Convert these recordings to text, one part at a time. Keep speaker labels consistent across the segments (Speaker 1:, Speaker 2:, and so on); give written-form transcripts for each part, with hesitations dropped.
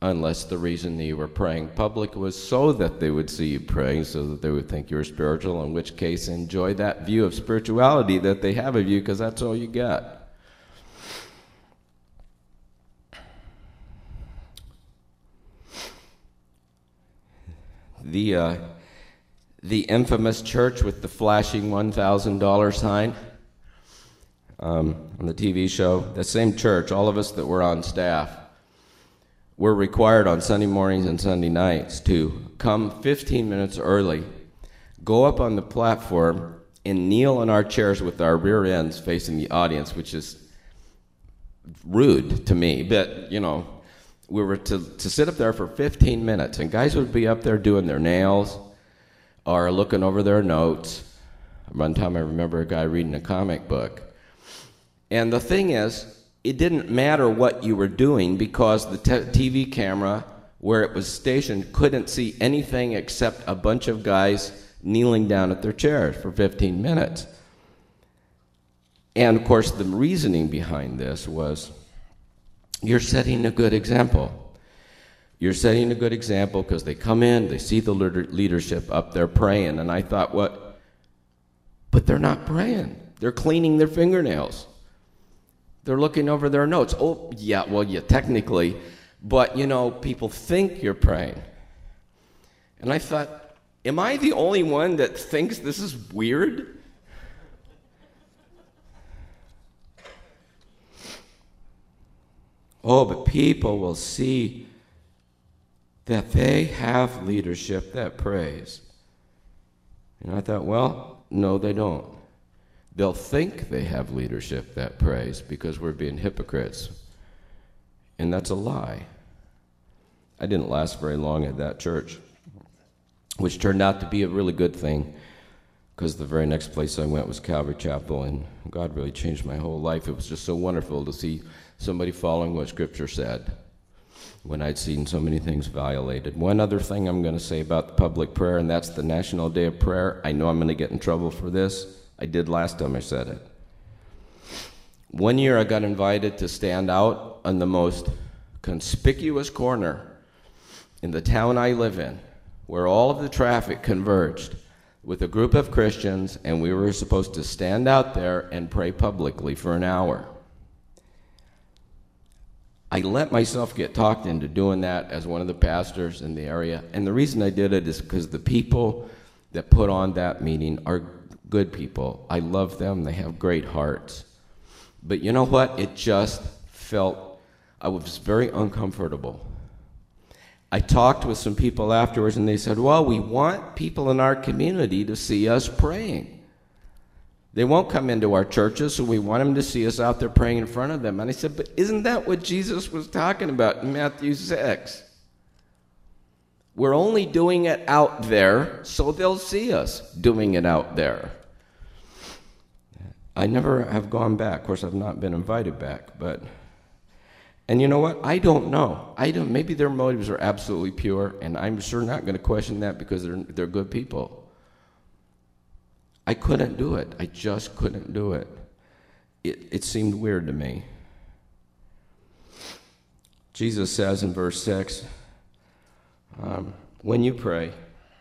Speaker 1: unless the reason that you were praying public was so that they would see you praying, so that they would think you were spiritual, in which case enjoy that view of spirituality that they have of you, because that's all you got. The infamous church with the flashing $1,000 sign on the TV show, the same church, all of us that were on staff, were required on Sunday mornings and Sunday nights to come 15 minutes early, go up on the platform, and kneel in our chairs with our rear ends facing the audience, which is rude to me, but, you know, we were to sit up there for 15 minutes, and guys would be up there doing their nails or looking over their notes. One time I remember a guy reading a comic book. And the thing is, it didn't matter what you were doing, because the TV camera where it was stationed couldn't see anything except a bunch of guys kneeling down at their chairs for 15 minutes. And of course, the reasoning behind this was, you're setting a good example. You're setting a good example because they come in, they see the leadership up there praying, and I thought, what? But they're not praying. They're cleaning their fingernails. They're looking over their notes. Oh, yeah, well, yeah, technically, but, you know, people think you're praying. And I thought, am I the only one that thinks this is weird? Oh, but people will see that they have leadership that prays. And I thought, well, no, they don't. They'll think they have leadership that prays because we're being hypocrites. And that's a lie. I didn't last very long at that church, which turned out to be a really good thing, because the very next place I went was Calvary Chapel, and God really changed my whole life. It was just so wonderful to see somebody following what Scripture said when I'd seen so many things violated. One other thing I'm going to say about the public prayer, and that's the National Day of Prayer. I know I'm going to get in trouble for this. I did last time I said it. One year I got invited to stand out on the most conspicuous corner in the town I live in, where all of the traffic converged, with a group of Christians, and we were supposed to stand out there and pray publicly for an hour. I let myself get talked into doing that as one of the pastors in the area, and the reason I did it is because the people that put on that meeting are good people. I love them. They have great hearts. But you know what? It just felt, I was very uncomfortable. I talked with some people afterwards, and they said, well, we want people in our community to see us praying. They won't come into our churches, so we want them to see us out there praying in front of them. And I said, but isn't that what Jesus was talking about in Matthew 6? We're only doing it out there so they'll see us doing it out there. I never have gone back. Of course, I've not been invited back, but... And you know what? I don't know. Maybe their motives are absolutely pure, and I'm sure not going to question that because they're good people. I couldn't do it. I just couldn't do it. It seemed weird to me. Jesus says in verse 6, when you pray,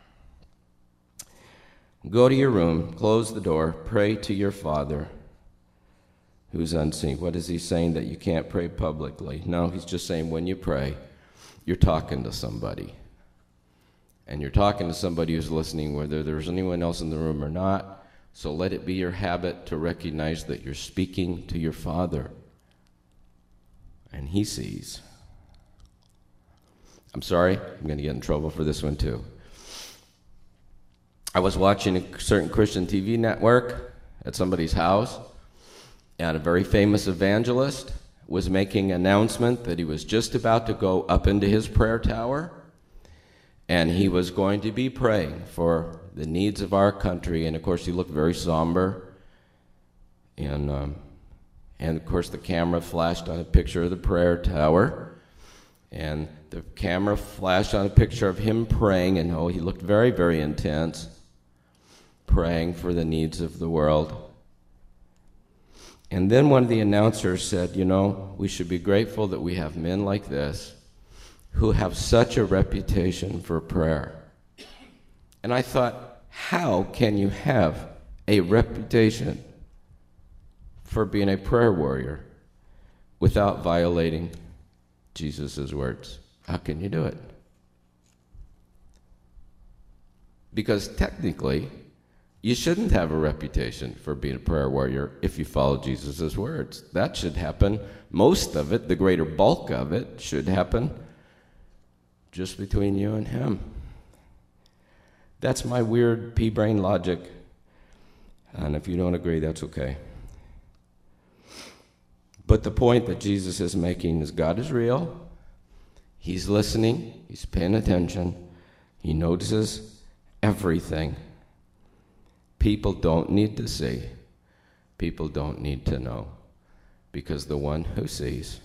Speaker 1: go to your room, close the door, pray to your Father who's unseen. What is he saying? That you can't pray publicly? No, he's just saying when you pray, you're talking to somebody. And you're talking to somebody who's listening, whether there's anyone else in the room or not. So let it be your habit to recognize that you're speaking to your Father. And he sees. I'm sorry, I'm going to get in trouble for this one too. I was watching a certain Christian TV network at somebody's house, and a very famous evangelist was making an announcement that he was just about to go up into his prayer tower, and he was going to be praying for the needs of our country. And of course, he looked very somber, and of course, the camera flashed on a picture of the prayer tower, and the camera flashed on a picture of him praying, and he looked very, very intense, praying for the needs of the world. And then one of the announcers said, you know, we should be grateful that we have men like this who have such a reputation for prayer. And I thought, how can you have a reputation for being a prayer warrior without violating Jesus' words? How can you do it? Because technically, you shouldn't have a reputation for being a prayer warrior if you follow Jesus' words. That should happen. Most of it, the greater bulk of it, should happen just between you and him. That's my weird pea-brain logic. And if you don't agree, that's okay. But the point that Jesus is making is God is real. He's listening. He's paying attention. He notices everything. People don't need to see. People don't need to know. Because the one who sees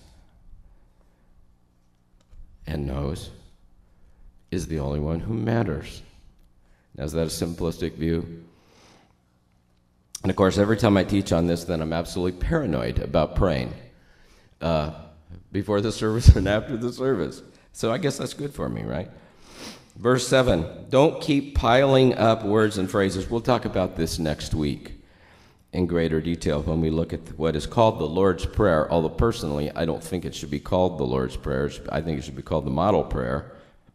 Speaker 1: and knows is the only one who matters. Now, is that a simplistic view? And of course, every time I teach on this, then I'm absolutely paranoid about praying before the service and after the service. So I guess that's good for me, right? Verse 7, don't keep piling up words and phrases. We'll talk about this next week in greater detail when we look at what is called the Lord's Prayer, although personally I don't think it should be called the Lord's Prayer. I think it should be called the Model Prayer.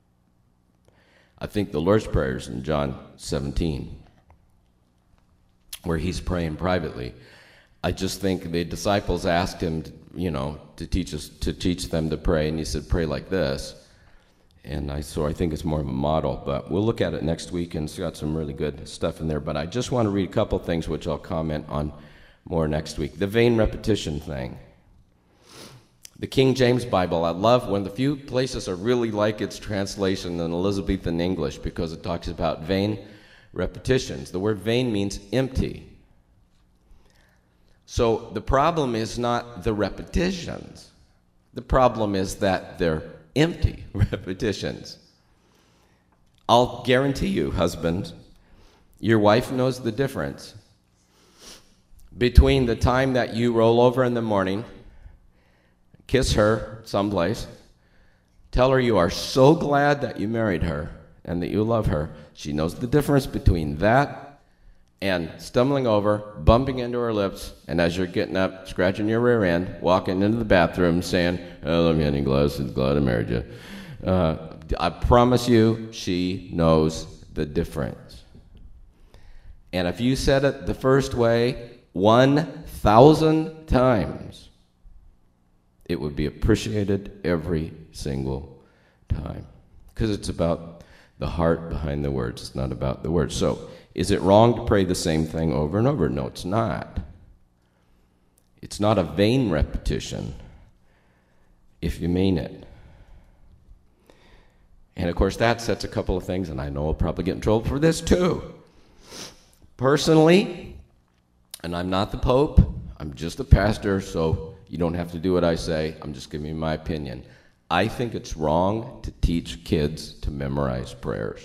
Speaker 1: I think the Lord's Prayer is in John 17, where he's praying privately. I just think the disciples asked him, to teach them to pray, and he said, pray like this. And so I think it's more of a model, but we'll look at it next week, and it's got some really good stuff in there. But I just want to read a couple things which I'll comment on more next week. The vain repetition thing. The King James Bible, I love when the few places are really like its translation in Elizabethan English, because it talks about vain repetitions. The word vain means empty. So the problem is not the repetitions. The problem is that they're empty repetitions. I'll guarantee you, husbands, your wife knows the difference between the time that you roll over in the morning, kiss her someplace, tell her you are so glad that you married her and that you love her. She knows the difference between that and stumbling over, bumping into her lips, and as you're getting up, scratching your rear end, walking into the bathroom, saying, "Oh, let me have any glasses, glad I married you." I promise you, she knows the difference. And if you said it the first way 1,000 times, it would be appreciated every single time. Because it's about the heart behind the words. It's not about the words. So, is it wrong to pray the same thing over and over? No, it's not. It's not a vain repetition if you mean it. And of course, that sets a couple of things, and I know I'll probably get in trouble for this too. Personally, and I'm not the Pope, I'm just a pastor, so you don't have to do what I say. I'm just giving you my opinion. I think it's wrong to teach kids to memorize prayers.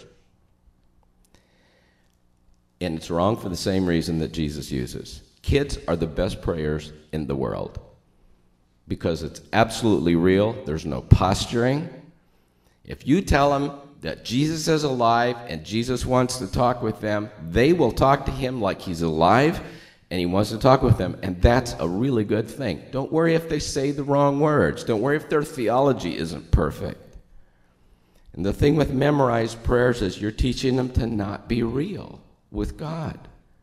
Speaker 1: And it's wrong for the same reason that Jesus uses. Kids are the best prayers in the world because it's absolutely real. There's no posturing. If you tell them that Jesus is alive and Jesus wants to talk with them, they will talk to him like he's alive and he wants to talk with them, and that's a really good thing. Don't worry if they say the wrong words. Don't worry if their theology isn't perfect. And the thing with memorized prayers is you're teaching them to not be real with God.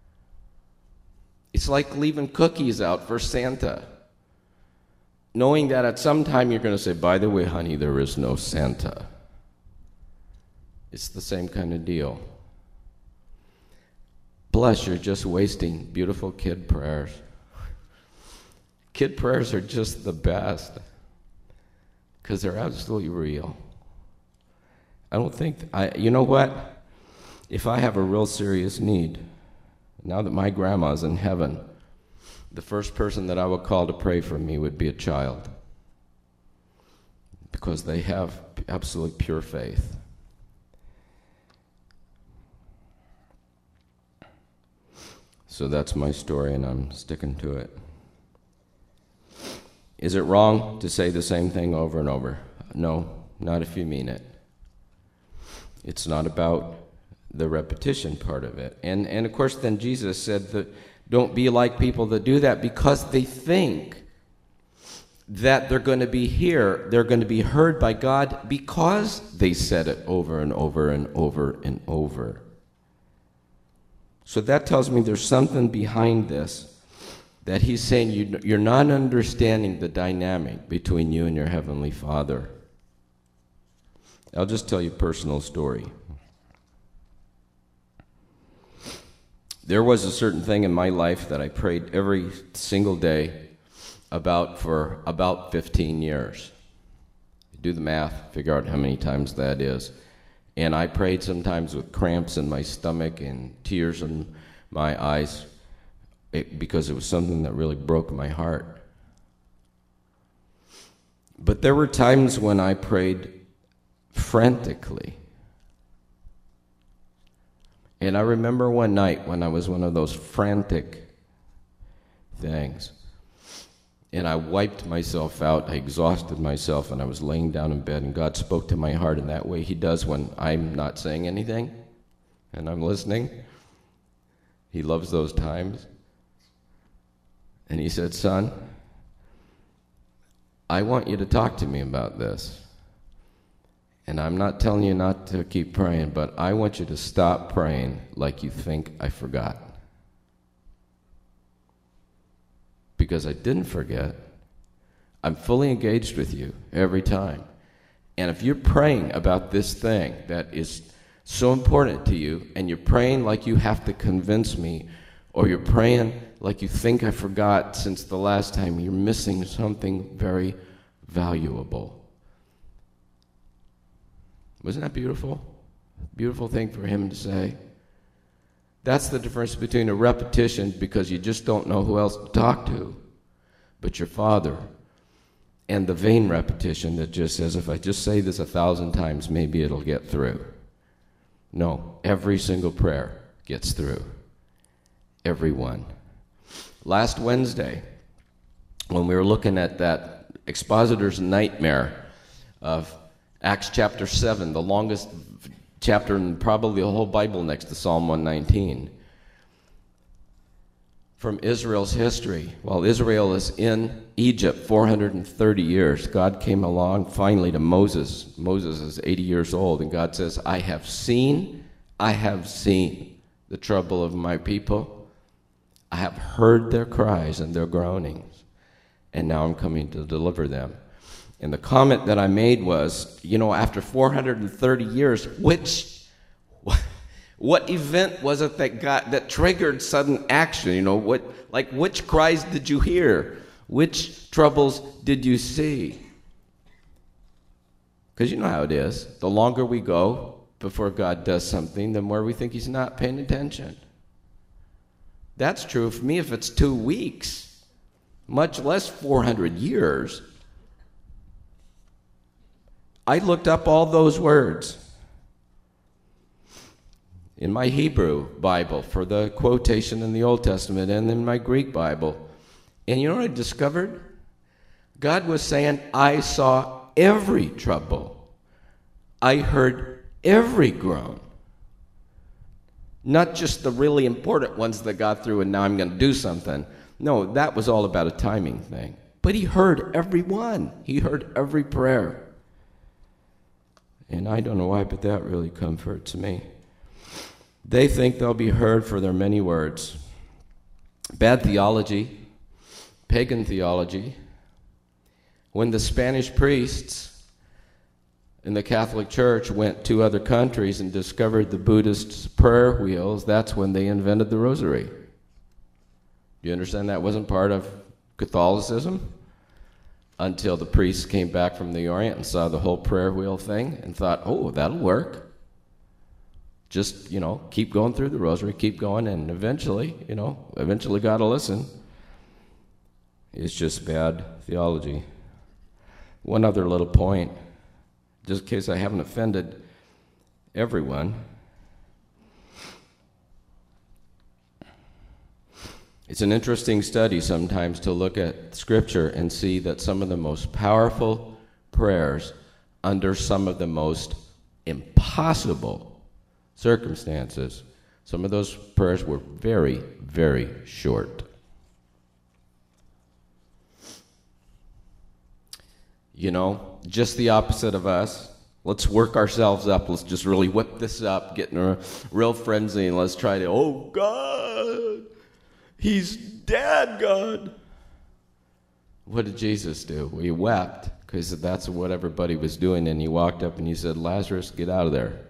Speaker 1: It's like leaving cookies out for Santa, knowing that at some time you're going to say, "By the way, honey, there is no Santa." It's the same kind of deal. Plus, you're just wasting beautiful kid prayers. Kid prayers are just the best because they're absolutely real. I don't think, you know what? If I have a real serious need, now that my grandma's in heaven, the first person that I would call to pray for me would be a child, because they have absolutely pure faith. So that's my story, and I'm sticking to it. Is it wrong to say the same thing over and over? No, not if you mean it. It's not about the repetition part of it. And of course, then Jesus said that don't be like people that do that because they think that they're going to be they're going to be heard by God because they said it over and over and over and over. So that tells me there's something behind this, that he's saying you're not understanding the dynamic between you and your Heavenly Father. I'll just tell you a personal story. There was a certain thing in my life that I prayed every single day about for about 15 years. Do the math, figure out how many times that is. And I prayed sometimes with cramps in my stomach and tears in my eyes because it was something that really broke my heart. But there were times when I prayed frantically. And I remember one night when I was one of those frantic things. And I wiped myself out, I exhausted myself, and I was laying down in bed, and God spoke to my heart in that way He does when I'm not saying anything, and I'm listening. He loves those times. And He said, son, I want you to talk to me about this. And I'm not telling you not to keep praying, but I want you to stop praying like you think I forgot. Because I didn't forget. I'm fully engaged with you every time. And if you're praying about this thing that is so important to you, and you're praying like you have to convince me, or you're praying like you think I forgot since the last time, you're missing something very valuable. Wasn't that beautiful? Beautiful thing for Him to say. That's the difference between a repetition because you just don't know who else to talk to but your Father, and the vain repetition that just says, if I just say this 1,000 times, maybe it'll get through. No, every single prayer gets through. Every one. Last Wednesday, when we were looking at that expositor's nightmare of Acts chapter 7, the longest chapter in probably the whole Bible next to Psalm 119. From Israel's history, while Israel is in Egypt 430 years, God came along finally to Moses. Moses is 80 years old, and God says, I have seen the trouble of my people. I have heard their cries and their groanings, and now I'm coming to deliver them. And the comment that I made was, after 430 years, what event was it that triggered sudden action? Which cries did you hear? Which troubles did you see? Because you know how it is. The longer we go before God does something, the more we think He's not paying attention. That's true for me if it's 2 weeks, much less 400 years. I looked up all those words in my Hebrew Bible for the quotation in the Old Testament and in my Greek Bible. And you know what I discovered? God was saying, I saw every trouble. I heard every groan. Not just the really important ones that got through and now I'm going to do something. No, that was all about a timing thing. But He heard every one. He heard every prayer. And I don't know why, but that really comforts me. They think they'll be heard for their many words. Bad theology, pagan theology. When the Spanish priests in the Catholic Church went to other countries and discovered the Buddhist prayer wheels, that's when they invented the rosary. Do you understand that wasn't part of Catholicism? Until the priests came back from the Orient and saw the whole prayer wheel thing and thought, oh, that'll work. Just, keep going through the rosary, keep going, and eventually God will listen. It's just bad theology. One other little point, just in case I haven't offended everyone. It's an interesting study sometimes to look at Scripture and see that some of the most powerful prayers under some of the most impossible circumstances, some of those prayers were very, very short. You know, just the opposite of us. Let's work ourselves up. Let's just really whip this up, get in a real frenzy, and let's try to, oh, God, he's dead, God. What did Jesus do? Well, he wept, because that's what everybody was doing, and he walked up and he said, Lazarus, get out of there.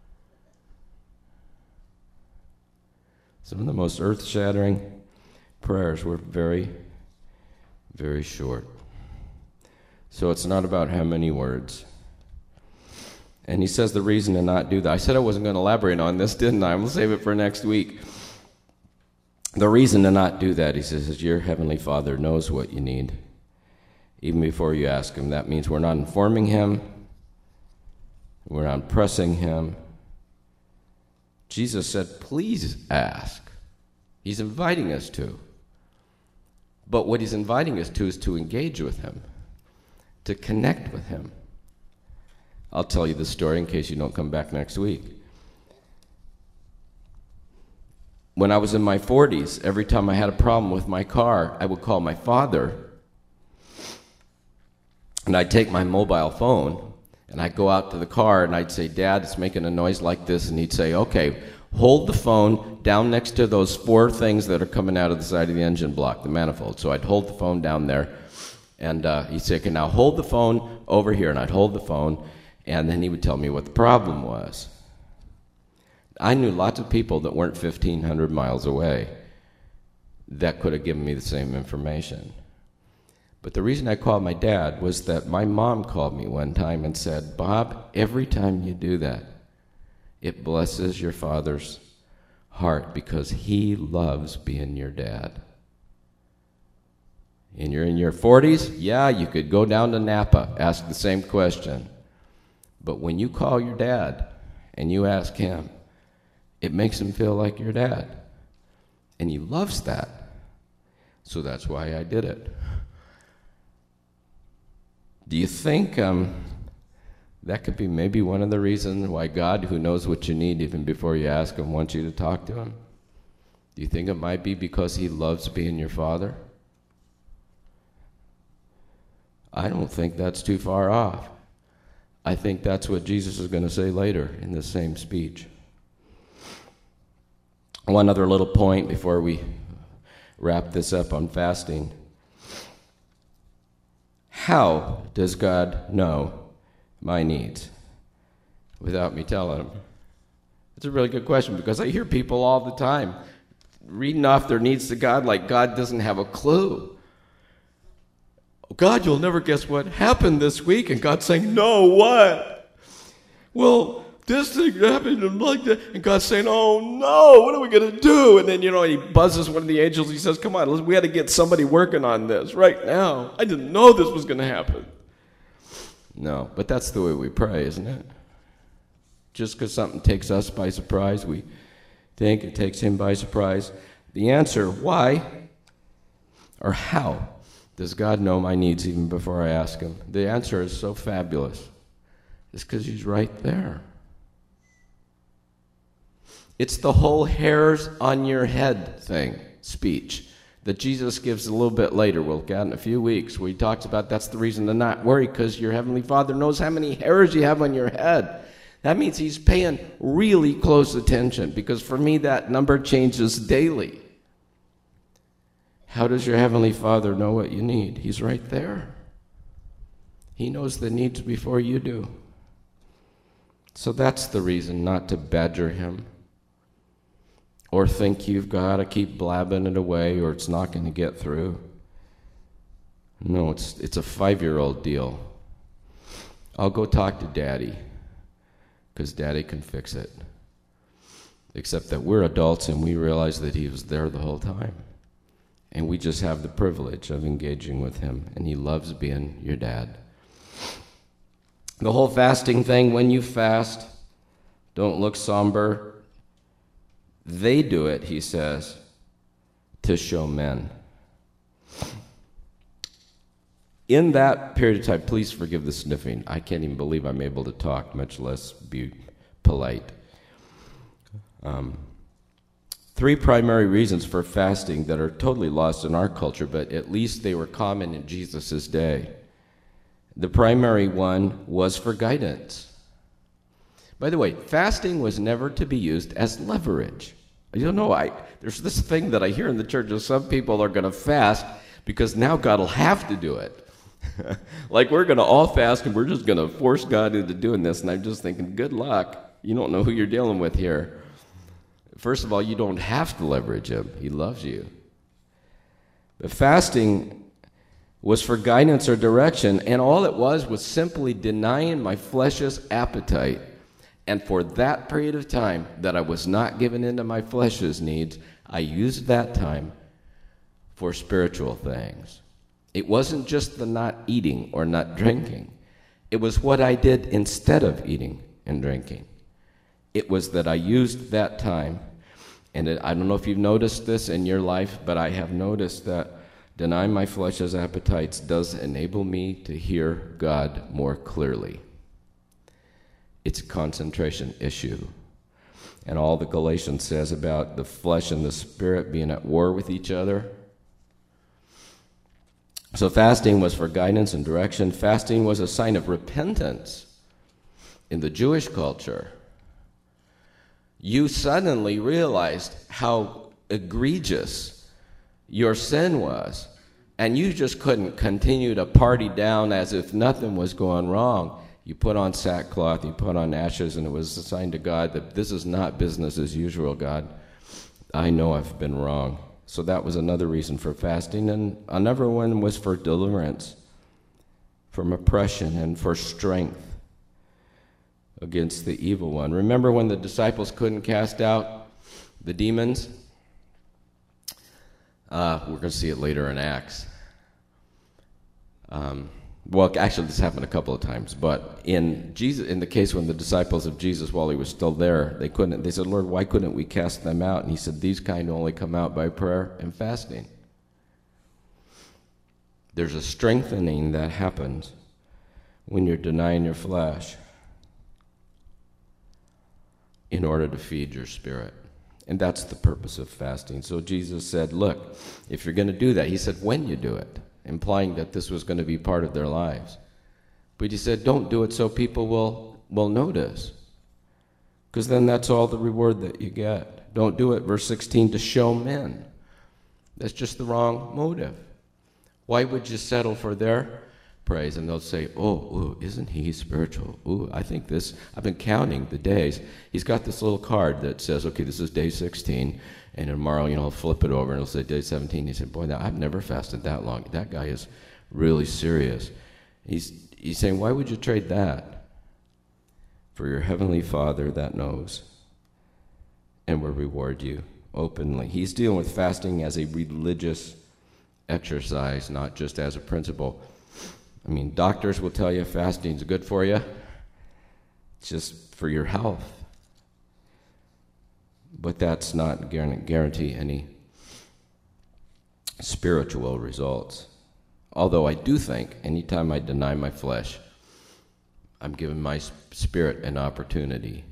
Speaker 1: Some of the most earth-shattering prayers were very, very short. So it's not about how many words. And he says the reason to not do that. I said I wasn't going to elaborate on this, didn't I? I'm going to save it for next week. The reason to not do that, he says, is your heavenly Father knows what you need, even before you ask him. That means we're not informing him. We're not pressing him. Jesus said, please ask. He's inviting us to. But what he's inviting us to is to engage with him, to connect with him. I'll tell you the story in case you don't come back next week. When I was in my 40s, every time I had a problem with my car, I would call my father, and I'd take my mobile phone, and I'd go out to the car, and I'd say, Dad, it's making a noise like this, and he'd say, okay, hold the phone down next to those 4 things that are coming out of the side of the engine block, the manifold. So I'd hold the phone down there, and he'd say, okay, now hold the phone over here, and I'd hold the phone, and then he would tell me what the problem was. I knew lots of people that weren't 1,500 miles away that could have given me the same information. But the reason I called my dad was that my mom called me one time and said, Bob, every time you do that, it blesses your father's heart because he loves being your dad. And you're in your 40s, yeah, you could go down to Napa, ask the same question. But when you call your dad and you ask him, it makes him feel like your dad. And he loves that. So that's why I did it. Do you think that could be maybe one of the reasons why God, who knows what you need even before you ask him, wants you to talk to him? Do you think it might be because he loves being your father? I don't think that's too far off. I think that's what Jesus is going to say later in the same speech. One other little point before we wrap this up on fasting. How does God know my needs without me telling him? It's a really good question because I hear people all the time reading off their needs to God like God doesn't have a clue. God, you'll never guess what happened this week. And God's saying, no, what? Well, this thing happened and like that. And God's saying, oh, no, what are we going to do? And then, he buzzes one of the angels. He says, come on, we had to get somebody working on this right now. I didn't know this was going to happen. No, but that's the way we pray, isn't it? Just because something takes us by surprise, we think it takes him by surprise. The answer, why or how does God know my needs even before I ask him? The answer is so fabulous. It's because he's right there. It's the whole hairs on your head speech that Jesus gives a little bit later. We'll look at in a few weeks where he talks about that's the reason to not worry because your heavenly Father knows how many hairs you have on your head. That means he's paying really close attention because for me that number changes daily. How does your heavenly Father know what you need? He's right there. He knows the needs before you do. So that's the reason not to badger him or think you've got to keep blabbing it away or it's not going to get through. No, it's a 5-year-old deal. I'll go talk to Daddy because Daddy can fix it. Except that we're adults and we realize that he was there the whole time. And we just have the privilege of engaging with him. And he loves being your dad. The whole fasting thing, when you fast, don't look somber. They do it, he says, to show men. In that period of time, please forgive the sniffing. I can't even believe I'm able to talk, much less be polite. 3 primary reasons for fasting that are totally lost in our culture, but at least they were common in Jesus' day. The primary one was for guidance. By the way, fasting was never to be used as leverage. You know, there's this thing that I hear in the church of some people are going to fast because now God will have to do it. Like we're going to all fast and we're just going to force God into doing this. And I'm just thinking, good luck. You don't know who you're dealing with here. First of all, you don't have to leverage him. He loves you. But fasting was for guidance or direction, and all it was simply denying my flesh's appetite. And for that period of time that I was not given into my flesh's needs, I used that time for spiritual things. It wasn't just the not eating or not drinking. It was what I did instead of eating and drinking. It was that I used that time, and I don't know if you've noticed this in your life, but I have noticed that denying my flesh's appetites does enable me to hear God more clearly. It's a concentration issue. And all the Galatians says about the flesh and the spirit being at war with each other. So fasting was for guidance and direction. Fasting was a sign of repentance in the Jewish culture. You suddenly realized how egregious your sin was, and you just couldn't continue to party down as if nothing was going wrong. You put on sackcloth, you put on ashes, and it was a sign to God that this is not business as usual, God. I know I've been wrong. So that was another reason for fasting. And another one was for deliverance from oppression and for strength against the evil one. Remember when the disciples couldn't cast out the demons? We're going to see it later in Acts. Well, actually, this happened a couple of times, but in the case when the disciples of Jesus, while he was still there, they said, Lord, why couldn't we cast them out? And he said, these kind only come out by prayer and fasting. There's a strengthening that happens when you're denying your flesh in order to feed your spirit. And that's the purpose of fasting. So Jesus said, look, if you're going to do that, he said, when you do it, implying that this was going to be part of their lives. But he said, don't do it so people will notice, because then that's all the reward that you get. Don't do it, verse 16, to show men. That's just the wrong motive. Why would you settle for their praise? And they'll say, oh, isn't he spiritual? Ooh, I think this, I've been counting the days. He's got this little card that says, okay, this is day 16, and tomorrow, I'll flip it over and it'll say day 17. He said, boy, I've never fasted that long. That guy is really serious. He's saying, why would you trade that for your heavenly Father that knows and will reward you openly? He's dealing with fasting as a religious exercise, not just as a principle. I mean, doctors will tell you fasting's good for you. It's just for your health. But that's not guarantee any spiritual results. Although I do think anytime I deny my flesh, I'm giving my spirit an opportunity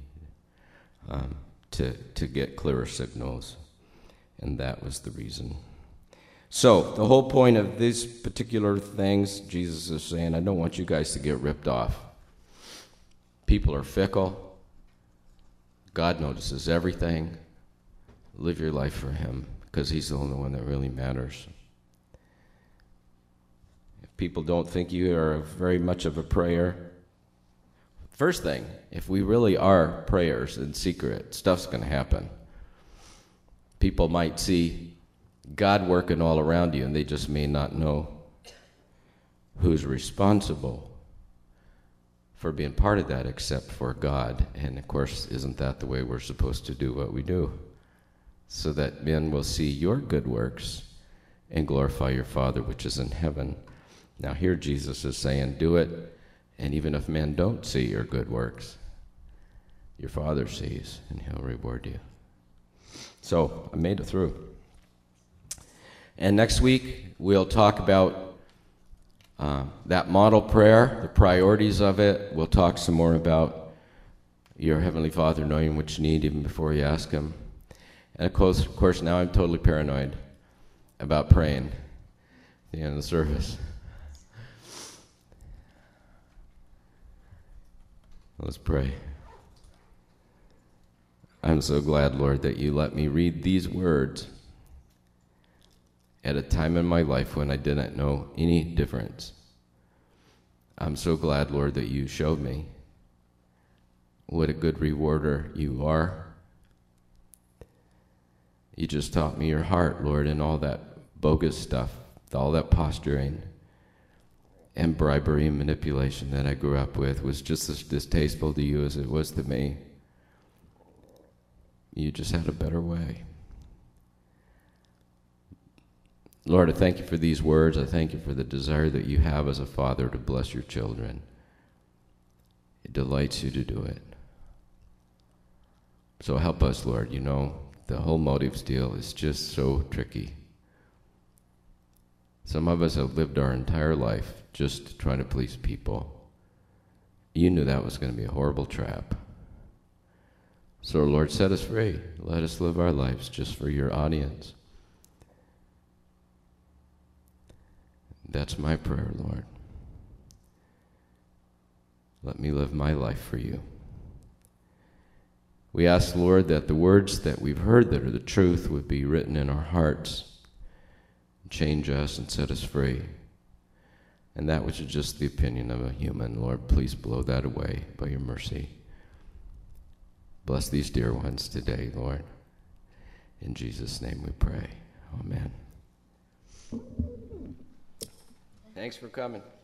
Speaker 1: to get clearer signals. And that was the reason. So the whole point of these particular things, Jesus is saying, I don't want you guys to get ripped off. People are fickle. God notices everything. Live your life for him, because he's the only one that really matters. If people don't think you are very much of a prayer, first thing, if we really are prayers in secret, stuff's going to happen. People might see God working all around you, and they just may not know who's responsible for being part of that except for God. And of course, isn't that the way we're supposed to do what we do? So that men will see your good works and glorify your Father which is in heaven. Now here Jesus is saying, do it, and even if men don't see your good works, your Father sees, and he'll reward you. So I made it through. And next week, we'll talk about that model prayer, the priorities of it. We'll talk some more about your Heavenly Father knowing what you need even before you ask Him. And of course, now I'm totally paranoid about praying at the end of the service. Let's pray. I'm so glad, Lord, that you let me read these words at a time in my life when I didn't know any difference. I'm so glad, Lord, that you showed me what a good rewarder you are. You just taught me your heart, Lord, and all that bogus stuff, all that posturing and bribery and manipulation that I grew up with was just as distasteful to you as it was to me. You just had a better way. Lord, I thank you for these words. I thank you for the desire that you have as a father to bless your children. It delights you to do it. So help us, Lord. You know, the whole motives deal is just so tricky. Some of us have lived our entire life just trying to please people. You knew that was going to be a horrible trap. So, Lord, set us free. Let us live our lives just for your audience. That's my prayer, Lord. Let me live my life for you. We ask, Lord, that the words that we've heard that are the truth would be written in our hearts, change us and set us free. And that which is just the opinion of a human, Lord, please blow that away by your mercy. Bless these dear ones today, Lord. In Jesus' name we pray. Amen. Thanks for coming.